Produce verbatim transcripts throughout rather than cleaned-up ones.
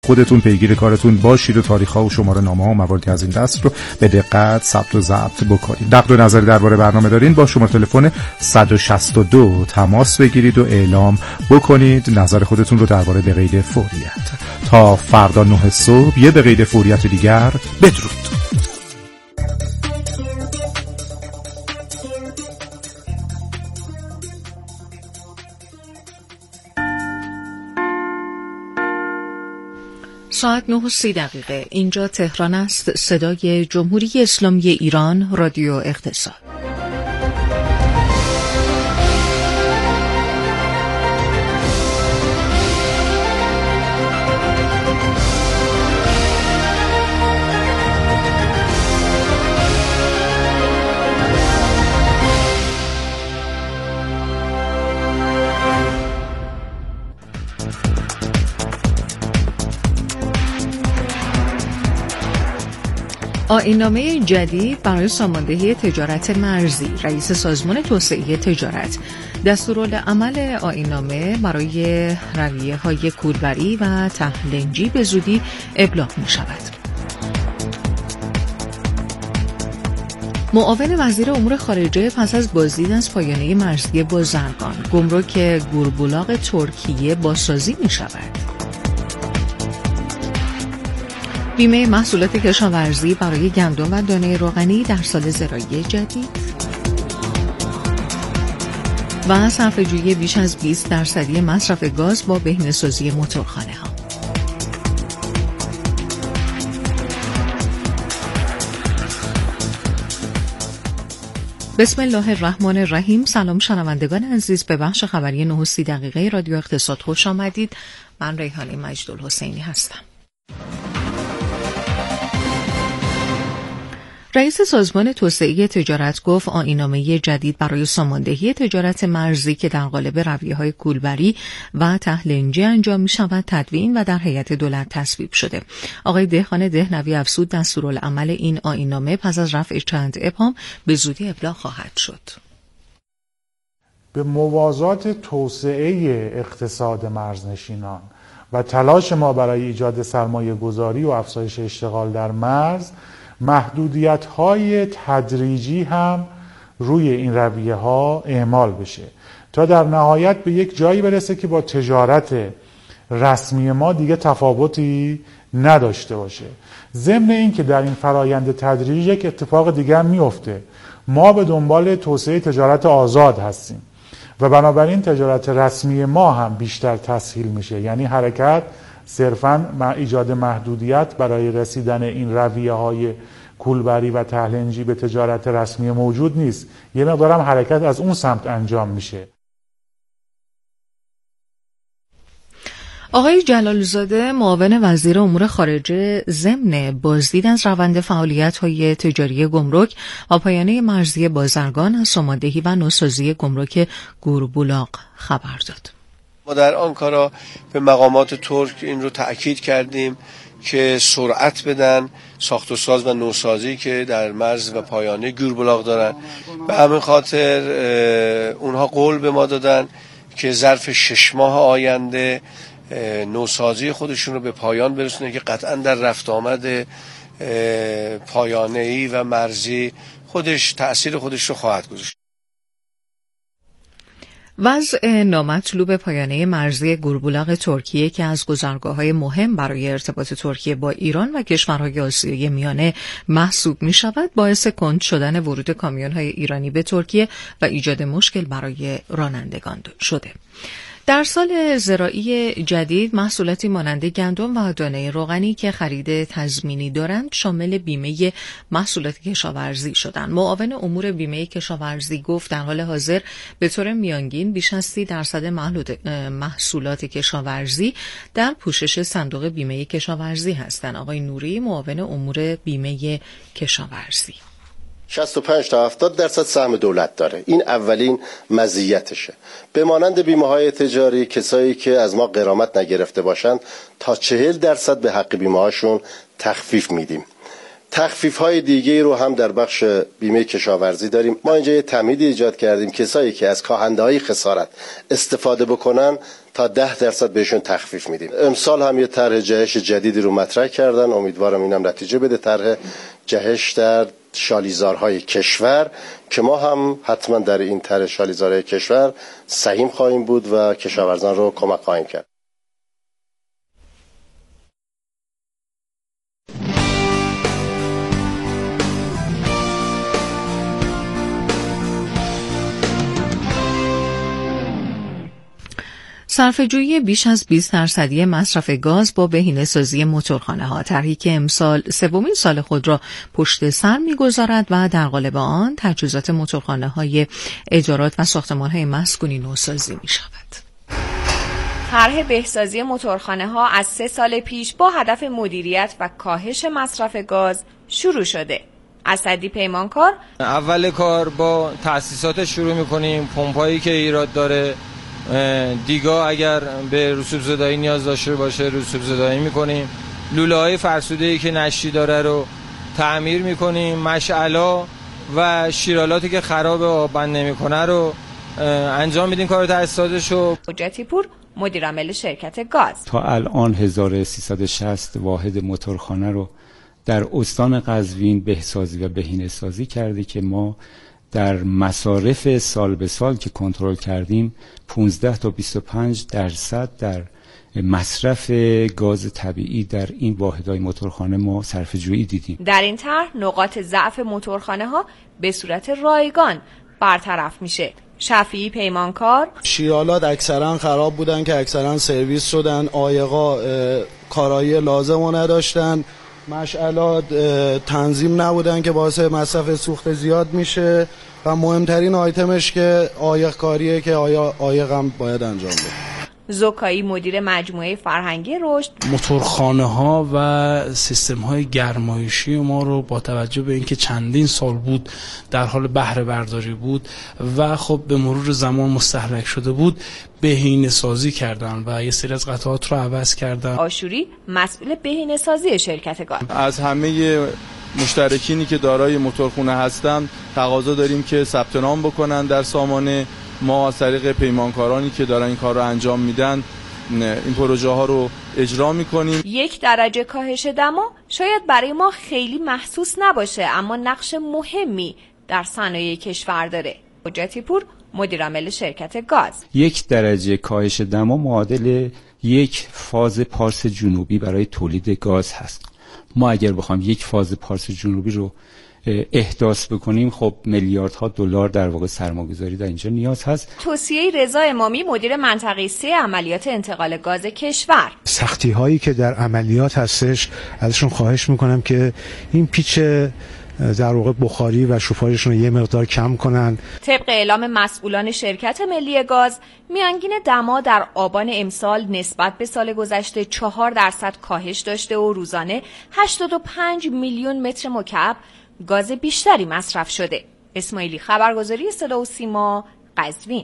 خودتون پیگیر کارتون باشید و تاریخ‌ها و شماره نامه‌ها و مواردی از این دست رو به دقت ثبت و ضبط بکنید. نقد و نظری درباره برنامه دارین با شماره تلفن صد و شصت و دو تماس بگیرید و اعلام بکنید نظر خودتون رو درباره به قید فوریت. تا فردا نه صبح یه به قید فوریت دیگر بدرود. ساعت نه و سی دقیقه. اینجا تهران است. صدای جمهوری اسلامی ایران، رادیو اقتصاد. آیین‌نامه جدید برای ساماندهی تجارت مرزی. رئیس سازمان توسعه تجارت دستورالعمل آیین‌نامه برای رویه‌های کولبری و تهلنجی به زودی ابلاغ می‌شود. معاون وزیر امور خارجه پس از بازدید از پایانه مرزی بازرگان، گمرک گوربولاق ترکیه بازسازی می‌شود. بیمه محصولات کشاورزی برای گندم و دانه روغنی در سال زراعی جدید و صرفه‌جویی بیش از بیست درصدی مصرف گاز با بهینه‌سازی موتورخانه ها. بسم الله الرحمن الرحیم. سلام شنوندگان عزیز، به بخش خبری نه و سی دقیقه رادیو اقتصاد خوش آمدید. من ریحانه مجدالحسینی هستم. رئیس سازمان توسعه تجارت گفت آیین‌نامه جدید برای ساماندهی تجارت مرزی که در قالب رویه‌های کولبری و تهلنجی انجام می‌شود تدوین و در هیئت دولت تصویب شده. آقای دهقان دهنوی افزود دستورالعمل این آیین‌نامه پس از رفع چند ابهام به زودی ابلاغ خواهد شد. به موازات توسعه اقتصاد مرزنشینان و تلاش ما برای ایجاد سرمایه گذاری و افزایش اشتغال در مرز، محدودیت‌های تدریجی هم روی این رویه ها اعمال بشه تا در نهایت به یک جایی برسه که با تجارت رسمی ما دیگه تفاوتی نداشته باشه. ضمن این که در این فرایند تدریج یک اتفاق دیگه هم میفته. ما به دنبال توسعه تجارت آزاد هستیم و بنابراین تجارت رسمی ما هم بیشتر تسهیل میشه. یعنی حرکت صرفاً ایجاد محدودیت برای رسیدن این رویه های کولبری و تهلنجی به تجارت رسمی موجود نیست. یه مقدارم حرکت از اون سمت انجام میشه. آقای جلالزاده معاون وزیر امور خارجه ضمن بازدید از روند فعالیت‌های تجاری گمرک و پایانه مرزی بازرگان از ساماندهی و نوسازی گمرک گوربولاق خبر داد. ما در آنکارا به مقامات ترک این رو تأکید کردیم که سرعت بدن ساخت و ساز و نوسازی که در مرز و پایانه گوربولاق دارن. به همین خاطر اونها قول به ما دادن که ظرف شش ماه آینده نوسازی خودشون رو به پایان برسونه که قطعا در رفت آمد پایانه‌ای و مرزی خودش تأثیر خودش رو خواهد گذاشت. وضع نامطلوب پایانه مرزی گوربولاق ترکیه که از گذرگاه‌های مهم برای ارتباط ترکیه با ایران و کشورهای آسیای میانه محسوب می شود باعث کند شدن ورود کامیون‌های ایرانی به ترکیه و ایجاد مشکل برای رانندگان شده. در سال زراعی جدید محصولاتی مانند گندم و دانه روغنی که خرید تضمینی دارند شامل بیمه محصولات کشاورزی شدند. معاون امور بیمه کشاورزی گفت در حال حاضر به طور میانگین بیش از سی درصد محصولات کشاورزی در پوشش صندوق بیمه کشاورزی هستند. آقای نوری معاون امور بیمه کشاورزی: شصت و پنج تا هفتاد درصد سهم دولت داره. این اولین مزیتشه. به مانند بیمه های تجاری کسایی که از ما غرامت نگرفته باشند تا چهل درصد به حق بیمه هاشون تخفیف میدیم. تخفیف های دیگه رو هم در بخش بیمه کشاورزی داریم. ما اینجا یه تمهیدی ایجاد کردیم، کسایی که از کاهنده های خسارت استفاده بکنن تا ده درصد بهشون تخفیف میدیم. امسال هم یه طرح جهش جدیدی رو مطرح کردن، امیدوارم اینم نتیجه بده. طرح جهش در شالیزارهای کشور که ما هم حتما در این طرح شالیزارهای کشور سهیم خواهیم بود و کشاورزان رو کمک خواهیم کرد. صرفه‌جویی بیش از بیست درصدی مصرف گاز با بهینه‌سازی موتورخانه‌ها، طرحی که امسال سومین سال خود را پشت سر می‌گذارد و در قالب آن تجهیزات موتورخانه‌های اجارات و ساختمان‌های مسکونی نوسازی می‌شود. طرح بهسازی موتورخانه‌ها از سه سال پیش با هدف مدیریت و کاهش مصرف گاز شروع شده. اسدی پیمانکار: اول کار با تأسیسات شروع می‌کنیم، پمپایی که ایراد داره، دیگا اگر به رسوب زدایی نیاز داشته باشه رسوب زدایی میکنیم، لوله های فرسوده‌ای که نشتی داره رو تعمیر میکنیم، مشعلا و شیرالاتی که خراب آب بند نمیکنه رو انجام میدیم کار تأسیساتشو. حجتی پور، مدیر عامل شرکت گاز: تا الان هزار و سیصد و شصت واحد موتورخانه رو در استان قزوین بهسازی و بهینه‌سازی کرده که ما در مصارف سال به سال که کنترل کردیم پانزده تا بیست و پنج درصد در مصرف گاز طبیعی در این واحدهای موتورخانه ما صرفه‌جویی دیدیم. در این طرح نقاط ضعف موتورخانه ها به صورت رایگان برطرف میشه. شفیعی پیمانکار: شیرالات اکثرا خراب بودن که اکثرا سرویس شدن، عایقا کارایی لازم رو نداشتن، مشعلات تنظیم نبودن که باعث مصرف سوخت زیاد میشه و مهمترین آیتمش که عایق کاریه که عایق هم باید انجام بده. زکایی، مدیر مجموعه فرهنگی رشد: موتورخانه ها و سیستم های گرمایشی ما رو با توجه به اینکه چندین سال بود در حال بهره برداری بود و خب به مرور زمان مستهلک شده بود بهینه‌سازی کردن و یه سری از قطعات رو عوض کردن. آشوری، مسئول بهینه‌سازی شرکت گاز: از همه مشترکینی که دارای موتورخونه هستن تقاضا داریم که ثبت نام بکنن در سامانه. ما از طریق پیمانکارانی که دارن این کار رو انجام میدن این پروژه ها رو اجرا میکنیم. یک درجه کاهش دما شاید برای ما خیلی محسوس نباشه، اما نقش مهمی در صنایع کشور داره. حجتی پور، مدیر عامل شرکت گاز: یک درجه کاهش دما معادل یک فاز پارس جنوبی برای تولید گاز هست. ما اگر بخوام یک فاز پارس جنوبی رو احداث بکنیم خب میلیاردها دلار در واقع سرمایه‌گذاری در اینجا نیاز هست. توصیه رضا امامی، مدیر منطقه سه عملیات انتقال گاز کشور: سختی هایی که در عملیات هستش ازشون خواهش میکنم که این پیچ در واقع بخاری و شوفاژشون رو یه مقدار کم کنن. طبق اعلام مسئولان شرکت ملی گاز، میانگین دما در آبان امسال نسبت به سال گذشته چهار درصد کاهش داشته و روزانه هشتاد و پنج میلیون متر مکعب گاز بیشتری مصرف شده. اسماعیلی، خبرگزاری صدا و سیما، قزوین.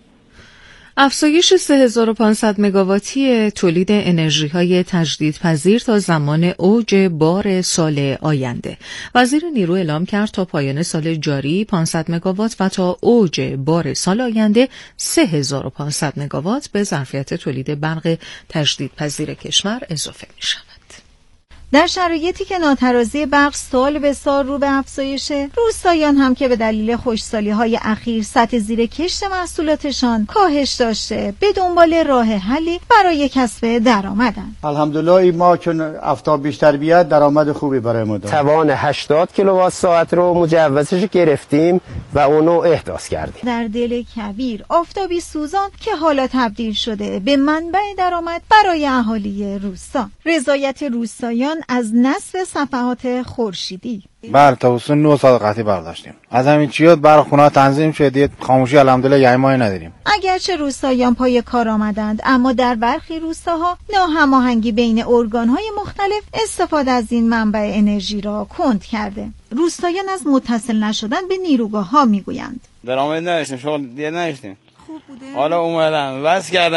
افزایش سه هزار و پانصد مگاواتی تولید انرژی‌های تجدیدپذیر تا زمان اوج بار سال آینده. وزیر نیرو اعلام کرد تا پایان سال جاری پانصد مگاوات و تا اوج بار سال آینده سه هزار و پانصد مگاوات به ظرفیت تولید برق تجدیدپذیر کشور اضافه می‌شود. در شرایطی که ناترازی برق سال به سال رو به افزایشه، روستاییان هم که به دلیل خشکسالی‌های اخیر سطح زیر کشت محصولاتشان کاهش داشته به دنبال راه حلی برای کسب درآمدن. الحمدلله ما چون آفتاب بیشتر بیاد درآمد خوبی برای ما داره. توان هشتاد کیلووات ساعت رو مجوزش گرفتیم و اونو احداث کردیم. در دل کویر آفتابی سوزان که حالا تبدیل شده به منبع درآمد برای اهالی روستا. رضایت روستاییان از نصف صفحات خورشیدی. بر تابستون نه ساعت قطعی برداشتیم. از همین چیات برق خونه تنظیم شد، خاموشی الحمدلله یه ماهی نداریم. اگرچه روستاییان پای کار آمدند، اما در برخی روستاها ناهماهنگی بین ارگان‌های مختلف استفاده از این منبع انرژی را کند کرده. روستاییان از متصل نشدن به نیروگاه‌ها میگویند. درآمد نداشتیم، شغل دیگه نداشتیم. خوب بوده. حالا اومدن واسه کردن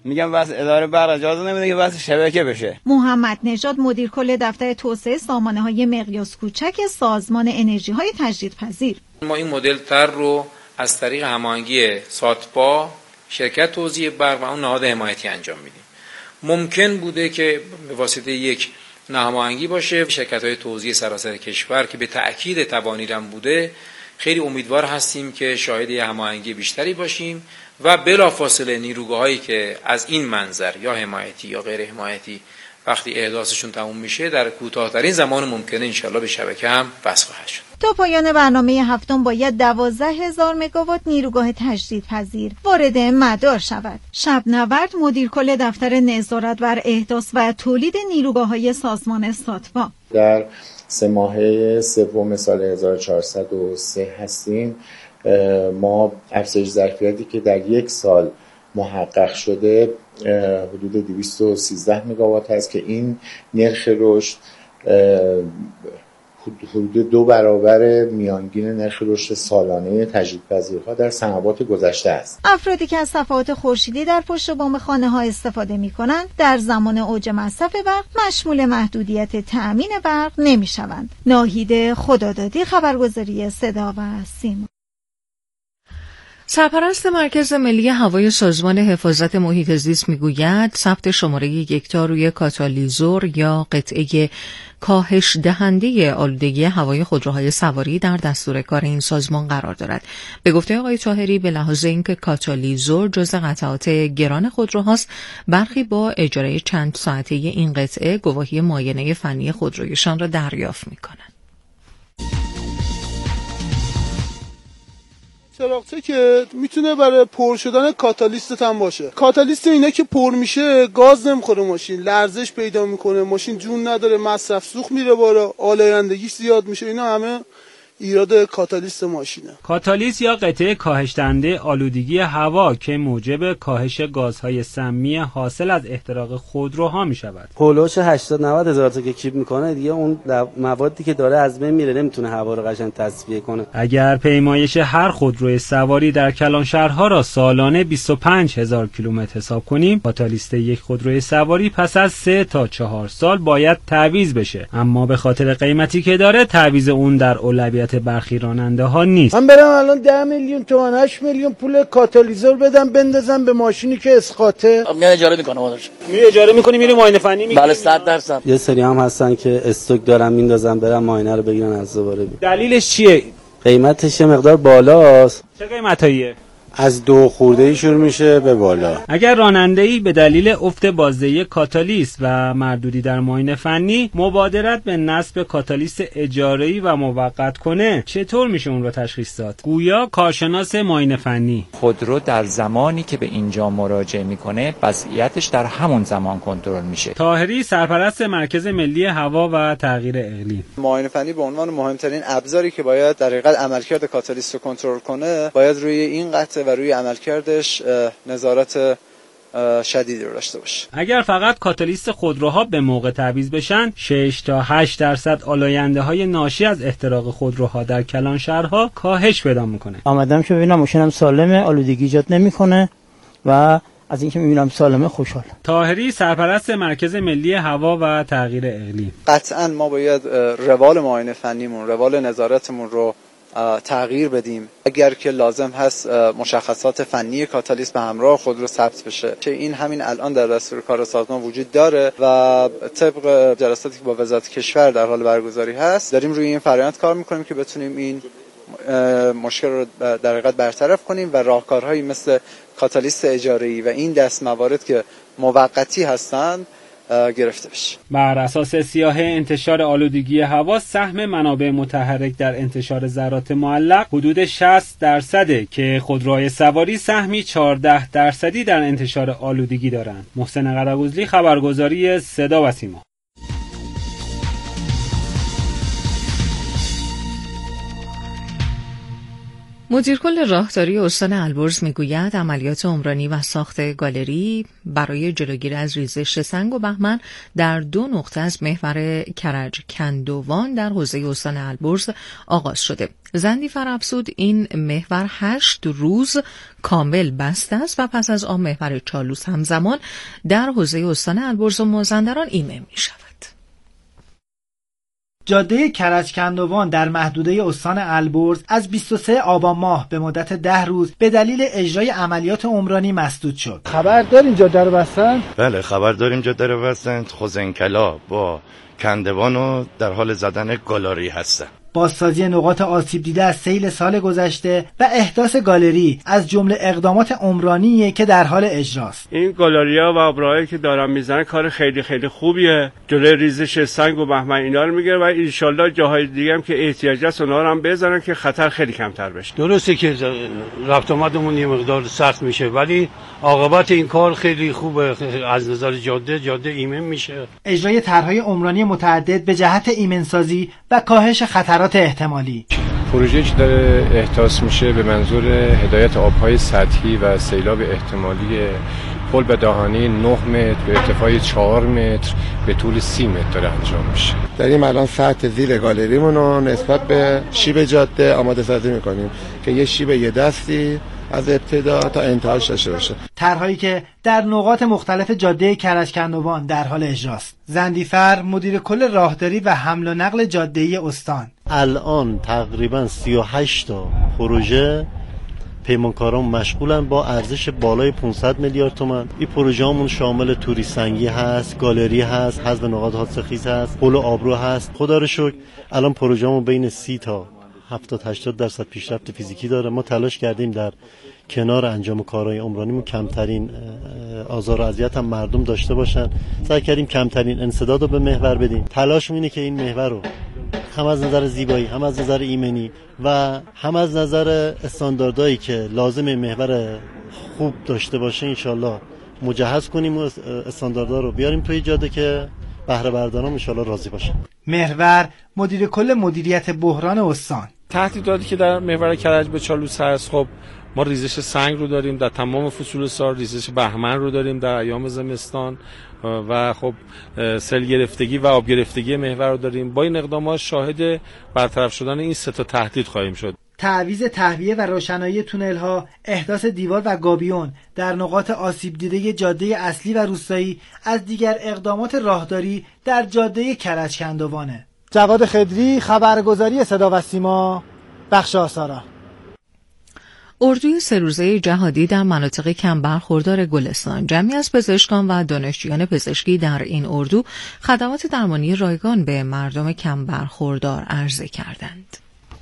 میگم بس اداره برق اجازه نمیده که بس شبکه بشه. محمد نژاد مدیر کل دفتر توسعه سامانه‌های مقیاس کوچک سازمان انرژی‌های تجدیدپذیر: ما این مدل تر رو از طریق هماهنگی ساتپا، شرکت توزیع برق و اون نهاد حمایتی انجام میدیم. ممکن بوده که به واسطه یک هماهنگی باشه، شرکت‌های توزیع سراسر کشور که به تأکید توانیدن بوده، خیلی امیدوار هستیم که شاهد هماهنگی بیشتری باشیم و بلافاصله نیروگاهایی که از این منظر یا حمایتی یا غیر حمایتی وقتی احداثشون تموم میشه در کوتاه‌ترین زمان ممکنه انشالله به شبکه هم وصل خواهد شد. تا پایان برنامه هفتم باید دوازده هزار مگاوات نیروگاه تجدیدپذیر وارد مدار شود. شبنورد مدیر کل دفتر نظارت بر احداث و تولید نیروگاه‌های سازمان ساتپا: در سه ماهه سوم سال هزار و چهارصد و سه هستیم. ما افزایش ظرفیتی که در یک سال محقق شده حدود دویست و سیزده مگاوات هست که این نرخ رشد حدود دو برابر میانگین نرخ رشد سالانه تجدیدپذیرها در سنوات گذشته است. افرادی که از صفحات خورشیدی در پشت بام خانه‌ها استفاده می‌کنند در زمان اوج مصرف برق مشمول محدودیت تأمین برق نمی‌شوند. ناهید خدادادی، خبرگزاری صدا و سیما. سرپرست مرکز ملی هوای سازمان حفاظت محیط زیست میگوید ثبت شماره یکتا روی کاتالیزور یا قطعه کاهش دهنده آلودگی هوای خودروهای سواری در دستور کار این سازمان قرار دارد. به گفته آقای طاهری به لحاظ اینکه کاتالیزور جزء قطعات گران خودروهاست، برخی با اجاره چند ساعته این قطعه گواهی معاینه فنی خودرویشان را دریافت می‌کنند. چراغچه که میتونه برای پر شدن کاتالیست هم باشه. کاتالیست اینا که پر میشه گاز نمیخوره ماشین، لرزش پیدا میکنه، ماشین جون نداره، مصرف سوخت میره بالا، آلایندگیش زیاد میشه. اینا همه ایراد کاتالیست ماشینه. کاتالیست یا قطعه کاهش دهنده آلودگی هوا که موجب کاهش گازهای سمی حاصل از احتراق خودروها می شود. هولوش هشتاد نود هزار تا که کیپ میکنه دیگه اون موادی که داره از بین میره، نمیتونه هوا رو قشنگ تصفیه کنه. اگر پیمایش هر خودروی سواری در کلانشهرها را سالانه بیست و پنج هزار کیلومتر حساب کنیم، کاتالیست یک خودروی سواری پس از سه تا چهار سال باید تعویض بشه، اما به خاطر قیمتی که داره تعویض اون در اولویت برخی راننده ها نیست. من برم الان ده میلیون تومان هشت میلیون پول کاتالیزور بدم بندازم به ماشینی که اسقاطه. میاد اجاره میکنه مادرش. می اجاره میکنی میری معاینه فنی میگیری؟ بله صد درصد. یه سری هم هستن که استوک دارن میندازن برن معاینه رو بگیرن از دوباره. دلیلش چیه؟ قیمتش یه مقدار بالاست. چه قیمتاییه؟ از دو خورده‌ای شروع میشه به بالا. اگر راننده‌ای به دلیل افت بازدهی کاتالیست و مردودی در معاینه فنی مبادرت به نصب کاتالیست اجاره‌ای و موقت کنه، چطور میشه اون رو تشخیص داد؟ گویا کارشناس معاینه فنی خودرو در زمانی که به اینجا مراجعه میکنه وضعیتش در همون زمان کنترل میشه. طاهری سرپرست مرکز ملی هوا و تغییر اقلیم: معاینه فنی به عنوان مهمترین ابزاری که باید در حقیقت عملکرد کاتالیست رو کنترل کنه، باید روی این قطعه و روی عملکردش نظارت شدیدی رو داشته باشه. اگر فقط کاتالیست خودروها به موقع تعویض بشن، شش تا هشت درصد آلاینده های ناشی از احتراق خودروها در کلانشهرها کاهش پیدا میکنه. آمدم که ببینم ماشینم سالمه، آلودگی ایجاد نمیکنه و از اینکه میبینم سالمه خوشحالم. طاهری سرپرست مرکز ملی هوا و تغییر اقلیم: قطعاً ما باید روال معاینه فنیمون، روال نظارتمون رو تغییر بدیم. اگر که لازم هست مشخصات فنی کاتالیست به همراه خود رو ثبت بشه که این همین الان در دستور کار سازمان وجود داره و طبق جلساتی که با وزارت کشور در حال برگزاری هست داریم روی این فرآیند کار میکنیم که بتونیم این مشکل رو در حقیقت برطرف کنیم و راهکارهایی مثل کاتالیست اجاره‌ای و این دست موارد که موقتی هستند گرفته بشه. بر اساس سیاهه انتشار آلودگی هوا، سهم منابع متحرک در انتشار ذرات معلق حدود شصت درصده که خودروهای سواری سهمی چهارده درصدی در انتشار آلودگی دارند. محسن قره‌گوزلی، خبرگزاری صدا و سیما. مدیرکل راهداری استان البرز میگوید عملیات عمرانی و ساخت گالری برای جلوگیری از ریزش سنگ و بهمن در دو نقطه از محور کرج کندوان در حوزه استان البرز آغاز شده. زندیفر افزود این محور هشت روز کامل بسته است و پس از آن محور چالوس همزمان در حوزه استان البرز و مازندران ایمن می شود. جاده کرج کندوان در محدوده استان البرز از بیست و سوم آبان ماه به مدت ده روز به دلیل اجرای عملیات عمرانی مسدود شد. خبر داریم جاده رو بستن؟ بله خبر داریم جاده رو بستن. خوزنکلا با کندوانو در حال زدن گالری هستن. بازسازی نقاط آسیب دیده از سیل سال گذشته و احداث گالری از جمله اقدامات عمرانیه که در حال اجراست. این گالری‌ها و ابراهایی که دارن میزنن کار خیلی خیلی خوبیه. جلوی ریزش سنگ و بهمن اینا رو میگیره و ان شاءالله جاهای دیگه هم که احتیاج است اونها رو هم بزنن که خطر خیلی کمتر بشه. درسته که رفت آمدمون یه مقدار سخت میشه ولی عاقبت این کار خیلی خوبه. از نظر جاده جاده ایمن میشه. اجرای طرح‌های عمرانی متعدد به جهت ایمنسازی و کاهش خطرات احتمالی. پروژه که داره احداث میشه به منظور هدایت آبهای سطحی و سیلاب احتمالی پل به دهانی نه متر به ارتفاع چهار متر به طول سی متر داره انجام میشه. داریم الان سطح زیر گالریمون رو نسبت به شیب جاده آماده سازی میکنیم که یه شیب یه دستی از ابتدا تا انتهاش داشته باشه. طرحی که در نقاط مختلف جاده کرج کندوان در حال اجراست. زندیفر مدیر کل راهداری و حمل و نقل جاده‌ای استان: الان تقریبا سی و هشت تا پروژه پیمانکاران مشغولن با ارزش بالای پانصد میلیارد تومان. این پروژه همون شامل توری سنگی هست، گالری هست، حذف نقاط حادثه خیز هست، پل و آبرو هست. خدا رو شکر الان پروژه همون بین سی تا هفتاد هشتاد درصد پیشرفت فیزیکی داره. ما تلاش کردیم در کنار انجام کارهای عمرانیمون کمترین آزار و اذیت هم مردم داشته باشن. سعی کردیم کمترین انسداد رو به محور بدیم. تلاشمون اینه که این محور رو هم از نظر زیبایی، هم از نظر ایمنی و هم از نظر استانداردهایی که لازم محور خوب داشته باشه انشالله مجهز کنیم و استانداردها رو بیاریم توی جاده که بهره برداران انشالله راضی باشن. محور مدیر کل مدیریت بحران استان: تهدیداتی که در محور کرج به چالوس هست، خب ما ریزش سنگ رو داریم در تمام فصول سال، ریزش بهمن رو داریم در ایام زمستان و خب سیل گرفتگی و آب گرفتگی محور رو داریم. با این اقدامات شاهد برطرف شدن این سه تا تهدید خواهیم شد. تعویض تهویه و روشنایی تونل ها، احداث دیوار و گابیون در نقاط آسیب دیده جاده اصلی و روستایی از دیگر اقدامات راهداری در جاده کرج کندوانه. جواد خدری، خبرگزاری صدا و سیما، بخش آثارا. اردوی سه روزه جهادی در مناطق کم برخوردار گلستان، جمعی از پزشکان و دانشجویان پزشکی در این اردو خدمات درمانی رایگان به مردم کم برخوردار عرضه کردند.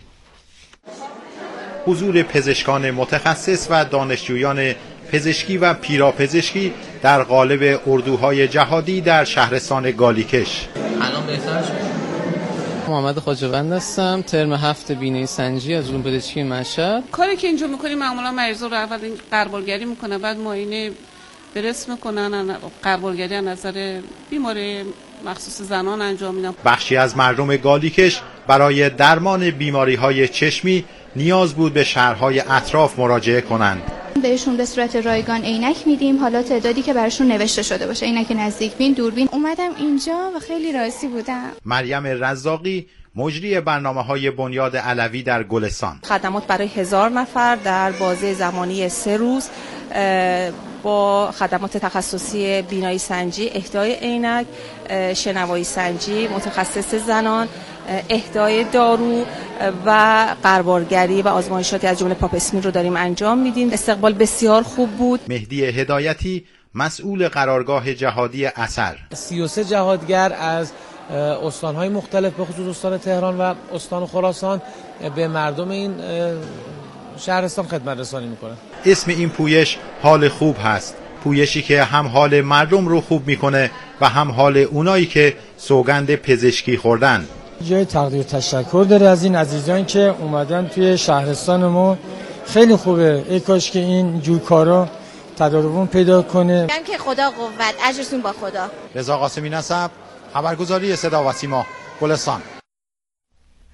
حضور پزشکان متخصص و دانشجویان پزشکی و پیراپزشکی در قالب اردوهای جهادی در شهرستان گالیکش. الان بهتر شد. محمد خواجه‌وند هستم، ترم هفت بینایی سنجی از علوم پزشکی مشهد. کاری که اینجا می‌کنیم معمولا مریضا رو اول قربالگری می‌کنن، بعد معاینه بررس می‌کنن، قربالگری از نظر بیماری مخصوص زنان انجام میدن. بخشی از مردم گالیکش برای درمان بیماری‌های چشمی نیاز بود به شهرهای اطراف مراجعه کنند. بهشون به صورت رایگان عینک میدیم، حالا تعدادی که براشون نوشته شده باشه، عینک نزدیک بین، دوربین. اومدم اینجا و خیلی راضی بودم. مریم رزاقی مجری برنامه‌های بنیاد علوی در گلستان: خدمات برای هزار نفر در بازه زمانی سه روز با خدمات تخصصی بینایی سنجی، اهدای عینک، شنوایی سنجی متخصص زنان، اهدای دارو و قربالگری و آزمایشاتی از جمله پاپ اسمین رو داریم انجام میدیم. استقبال بسیار خوب بود. مهدی هدایتی مسئول قرارگاه جهادی اثر: سی و سه جهادگر از استان‌های مختلف به خصوص استان تهران و استان خراسان به مردم این شهرستان خدمت رسانی میکنه. اسم این پویش حال خوب هست، پویشی که هم حال مردم رو خوب میکنه و هم حال اونایی که سوگند پزشکی خوردن. جای تقدیر تشکر داره از این عزیزان که اومدن توی شهرستان ما. خیلی خوبه، ای کاش که این جور کارا تداوم پیدا کنه. میگم که خدا قوت، اجرتون با خدا. رضا قاسمی نسب، خبرگزاری صدا و سیما، گلستان.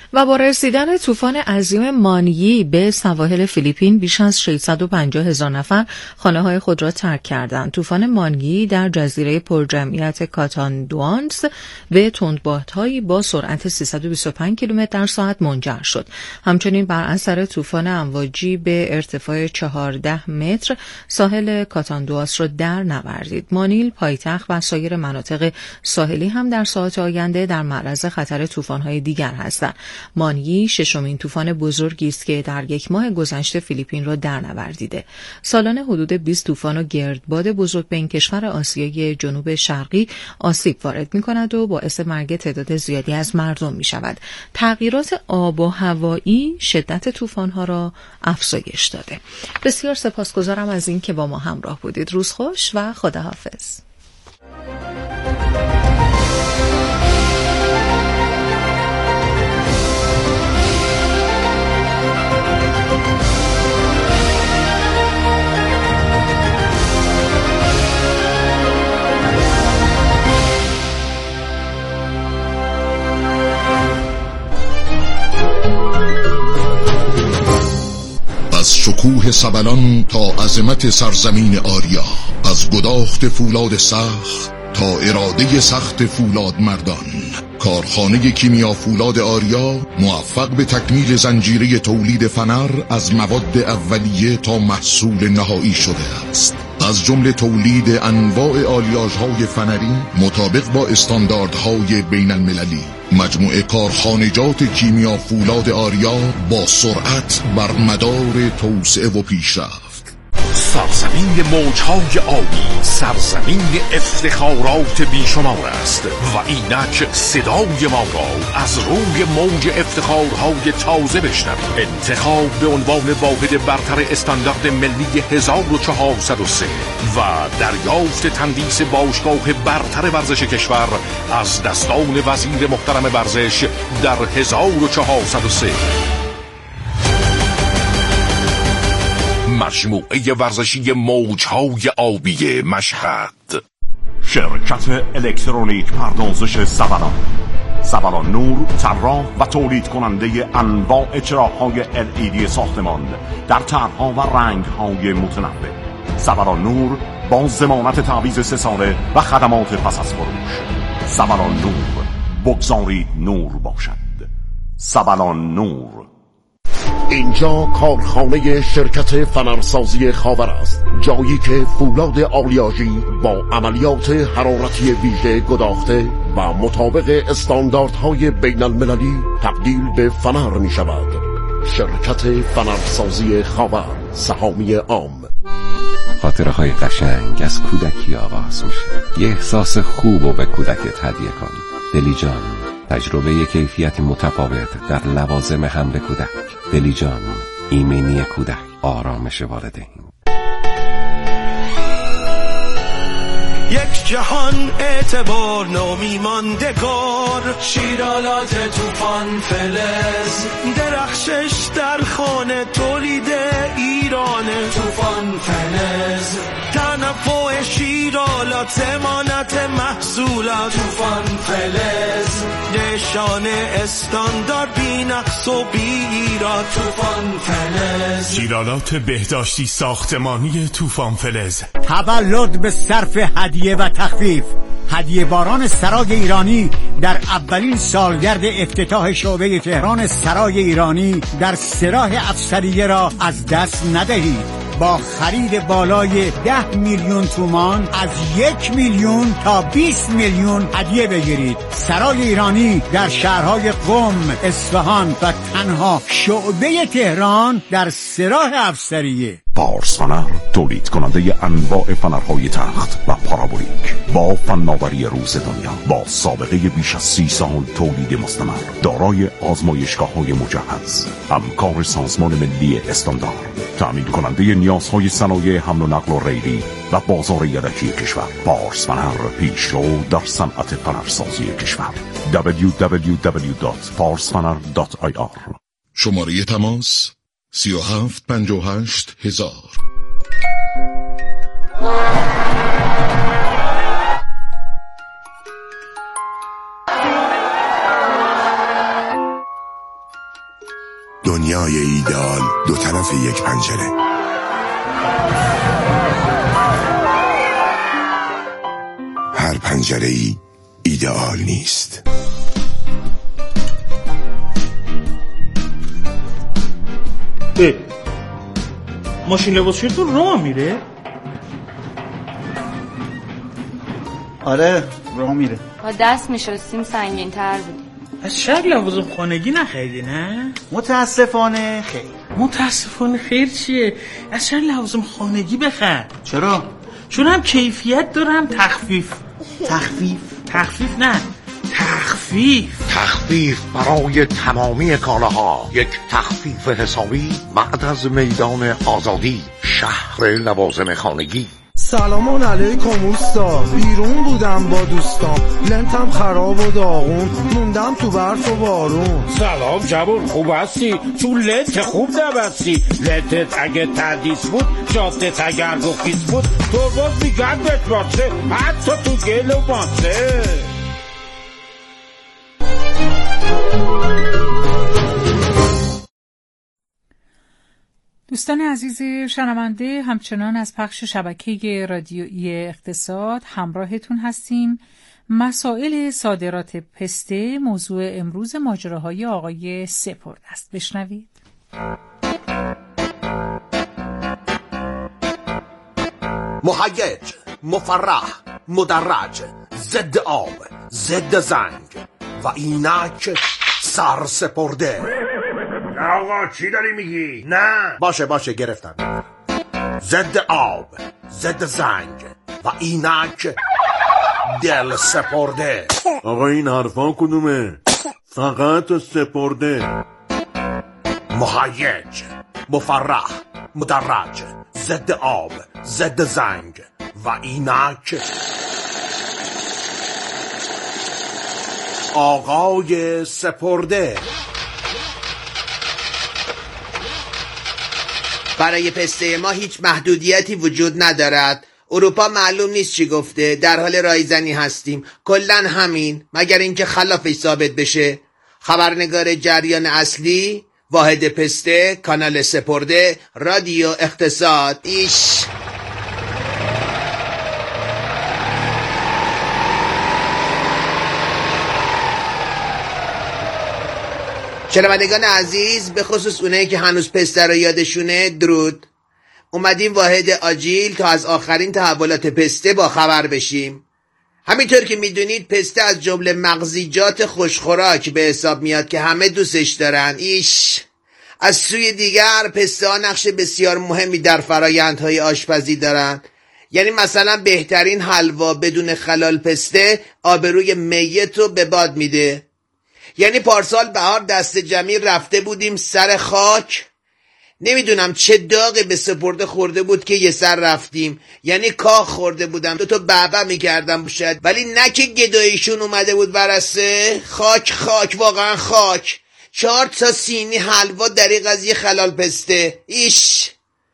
و با رسیدن طوفان عظیم مانیی به سواحل فیلیپین بیش از ششصد و پنجاه هزار نفر خانه‌های خود را ترک کردند. طوفان مانیی در جزیره پرجمعیت کاتاندوانز به تندبادهایی با سرعت سیصد و بیست و پنج کیلومتر در ساعت منجر شد. همچنین بر اثر طوفان امواجی به ارتفاع چهارده متر ساحل کاتاندواس را در نوردید. مانیل، پایتخت و سایر مناطق ساحلی هم در ساعات آینده در معرض خطر طوفان‌های دیگر هستند. مانیی ششمین طوفان بزرگی است که در یک ماه گذشته فیلیپین را درنوردیده. سالانه حدود بیست طوفان و گردباد بزرگ به این کشور آسیای جنوب شرقی آسیب وارد می‌کند و باعث مرگ تعداد زیادی از مردم می‌شود. تغییرات آب و هوایی شدت طوفان‌ها را افزایش داده. بسیار سپاسگزارم از این که با ما همراه بودید. روز خوش و خداحافظ. از شکوه سبلان تا عظمت سرزمین آریا، از گداخت فولاد سخت تا اراده سخت فولاد مردان، کارخانه کیمیا فولاد آریا موفق به تکمیل زنجیره تولید فنر از مواد اولیه تا محصول نهایی شده است. از جمله تولید انواع آلیاژهای فنری مطابق با استانداردهای بین المللی. مجموعه کارخانجات کیمیا فولاد آریا با سرعت بر مدار توسعه و پیشرفت. سرزمین موجهای آبی، سرزمین افتخارات بیشمار است و اینک صدای ما را از روی موج افتخارهای تازه بشنوید. انتخاب به عنوان واحد برتر استاندارد ملی هزار و چهارصد و سه و دریافت تندیس باشگاه برتر ورزش کشور از دستان وزیر محترم ورزش در هزار و چهارصد و سه. مجموعه ورزشی موجهای آبی مشهد. شرکت الکترونیک پردازش سبلان. سبلان نور، طراح و تولید کننده انواع چراغ‌های ال ای دی ساختمان در طرح‌ها و رنگ‌های متنوع. سبلان نور با ضمانت تعویض سه ساله و خدمات پس از فروش. سبلان نور، بگذارید نور باشد. سبلان نور. اینجا کارخانه شرکت فنرسازی خاور است، جایی که فولاد آلیاژی با عملیات حرارتی ویژه گداخته و مطابق استانداردهای بین المللی تبدیل به فنر می شود. شرکت فنرسازی خاور، سهامی عام. خاطره های قشنگ از کودکی آغاز میشه. یه احساس خوب و به کودکت هدیه کن. دلی جان، تجربه کیفیت متفاوت در لوازم حمل کودک. دلی جان، ایمنی کودک، آرامش والدین. یک جهان اعتبار نامی ماندگار، شیرالات طوفان فلز، درخشش در خانه تولید ایران. طوفان فلز، تنوع شیرالات، ضمانت محصولات. طوفان فلز، نشان استاندارد بی نقص و بی ایراد. طوفان فلز، شیرالات بهداشتی ساختمانی طوفان فلز. تولد به صرف هدیه و تخفیف. هدیه باران سرای ایرانی در اولین سالگرد افتتاح شعبه تهران سرای ایرانی در سراح افسریه را از دست ندهید. با خرید بالای ده میلیون تومان از یک میلیون تا بیست میلیون هدیه بگیرید. سرای ایرانی در شهرهای قم، اصفهان و تنها شعبه تهران در سراح افسریه. پارس فنر، تولید کننده انواع فنرهای تخت و پارابولیک با فناوری روز دنیا، با سابقه بیش از سی سال تولید مستمر، دارای آزمایشگاه‌های مجهز، همکار سازمان ملی استاندارد، تامین کننده نیازهای صنایع حمل و نقل و ریلی و بازار یدکی کشور. پارس فنر، پیشرو در صنعت فنرسازی کشور. دبلیو دبلیو دبلیو دات پارس فنر دات آی آر. شماره تماس سی و هفت پنجاه و هشت هزار. دنیای ایدئال دو طرف یک پنجره. هر پنجره‌ای ایدئال نیست. اه. ماشین لباسشویی راه میره؟ آره راه میره. با دست میشستیم سنگین تر بود. از شهر لوازم خانگی نخریدی نه؟ متاسفانه خیر. متاسفانه خیر چیه؟ از شهر لوازم خانگی بخر. چرا؟ چون هم کیفیت داره هم تخفیف. تخفیف؟ تخفیف نه تخفیف تخفیف برای تمامی کالاها. یک تخفیف حسابی بعد از میدان آزادی، شهر لوازم خانگی. سلامان علیکم اوستا، بیرون بودم با دوستام، لنتم خراب و داغون، موندم تو برف و بارون. سلام جوون، خوب هستی؟ تو لنت خوب نبستی. لنتت اگه تردیس بود، جادت اگر گخیز بود، ترباز میگن بهت باشه، حتی تو گل و ماسه. دوستان عزیز شنونده، همچنان از پخش شبکه رادیویی اقتصاد همراهتون هستیم. مسائل صادرات پسته موضوع امروز ماجراهای آقای سپرده است. بشنوید. مهیج، مفرح، مدرج، ضد آب، ضد زنگ و اینک سر سپرده. آقا چی داری میگی؟ نه باشه باشه گرفتم. ضد آب، ضد زنگ و اینک دل سپرده. آقا این حرفا کدومه؟ فقط سپرده. مهیج، مفرح، مدرج، ضد آب، ضد زنگ و اینک آقای سپرده. برای پسته ما هیچ محدودیتی وجود ندارد. اروپا معلوم نیست چی گفته، در حال رایزنی هستیم. کلن همین، مگر اینکه خلافش ثابت بشه. خبرنگار جریان اصلی، واحد پسته، کانال سپرده، رادیو اقتصاد. ایش شنوندگان عزیز، به خصوص اونایی که هنوز پسته رو یادشونه، درود. اومدیم واحد آجیل تا از آخرین تحولات پسته با خبر بشیم. همینطور که میدونید پسته از جمله مغزیجات خوشخوراک به حساب میاد که همه دوستش دارن. ایش از سوی دیگر پسته ها نقش بسیار مهمی در فرایندهای آشپزی دارن. یعنی مثلا بهترین حلوا بدون خلال پسته آبروی میت رو به باد میده. یعنی پارسال بهار دست جمعی رفته بودیم سر خاک، نمیدونم چه داغی به سپرده خورده بود که یه سر رفتیم. یعنی کاخ خورده بودم، دوتا بابا میکردم شاید، ولی نه که گداییشون اومده بود برسه. خاک خاک واقعا خاک. چهار تا سینی حلوا دریغ از یه خلال پسته. ایش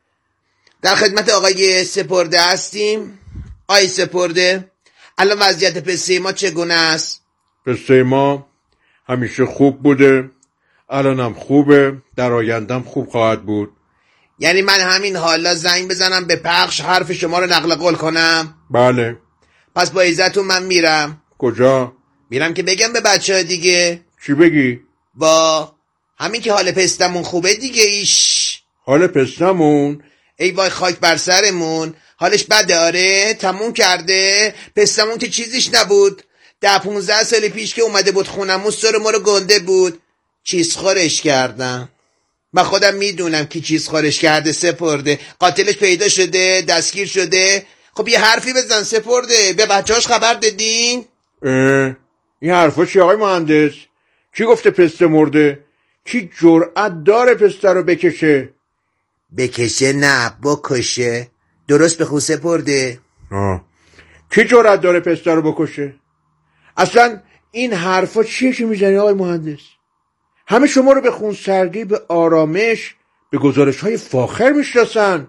در خدمت آقای سپرده هستیم. آقای سپرده، الان وضعیت پسته ما چگونه است؟ پسته ما همیشه خوب بوده، الانم خوبه، در آیندم خوب خواهد بود. یعنی من همین حالا زنگ بزنم به پخش حرف شما رو نقل قول کنم؟ بله. پس با عزتون من میرم. کجا؟ میرم که بگم به بچه ها دیگه. چی بگی؟ با همین که حال پستمون خوبه دیگه. ایش حال پستمون؟ ای وای خاک بر سرمون، حالش بده. آره تموم کرده پستمون که چیزیش نبود. ده پونزده سال پیش که اومده بود خونمون سر ما رو گنده بود، چیز خورش کردم. من خودم میدونم کی چیز خورش کرده. سپرده قاتلش پیدا شده، دستگیر شده. خب یه حرفی بزن سپرده، به بچه‌هاش خبر دادین؟ اه این حرفا چی آقای مهندس؟ کی گفته پسته مرده؟ کی جرأت داره پسته رو بکشه؟ بکشه نه بکشه. درست به خود سپرده. آه کی جرأت داره پسته رو بکشه؟ اصلا این حرفا چیه که میزنی آقای مهندس؟ همه شما رو به خونسردی، به آرامش، به گزارش های فاخر میشناسن.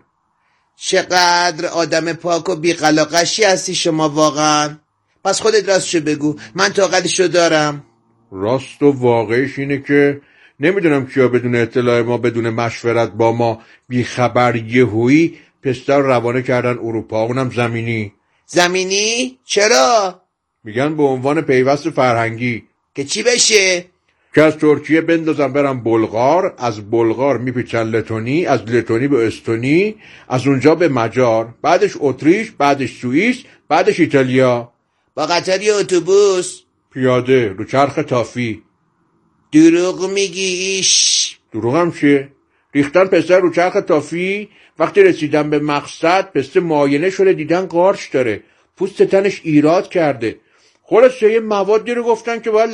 چقدر آدم پاک و بی‌قلاقشی هستی شما واقعا. پس خودت راستشو بگو، من طاقتشو دارم. راست و واقعش اینه که نمیدونم کیا بدون اطلاع ما، بدون مشورت با ما، بی خبر یهویی پسته رو روانه کردن اروپا، اونم زمینی. زمینی؟ چرا؟ میگن به عنوان پیوست فرهنگی. که چی بشه؟ که از ترکیه بندازن برن بلغار، از بلغار میپیچن لتونی، از لتونی به استونی، از اونجا به مجار، بعدش اتریش، بعدش سوئیس، بعدش ایتالیا. با قطار یا اتوبوس؟ پیاده رو چرخ تافی. دروغ میگی ایش؟ دروغم چیه؟ ریختن پسته رو چرخ تافی، وقتی رسیدن به مقصد پسته معاینه شده دیدن قارچ داره، پوست تنش ایراد کرده، خلاصه یه موادی رو گفتن که باید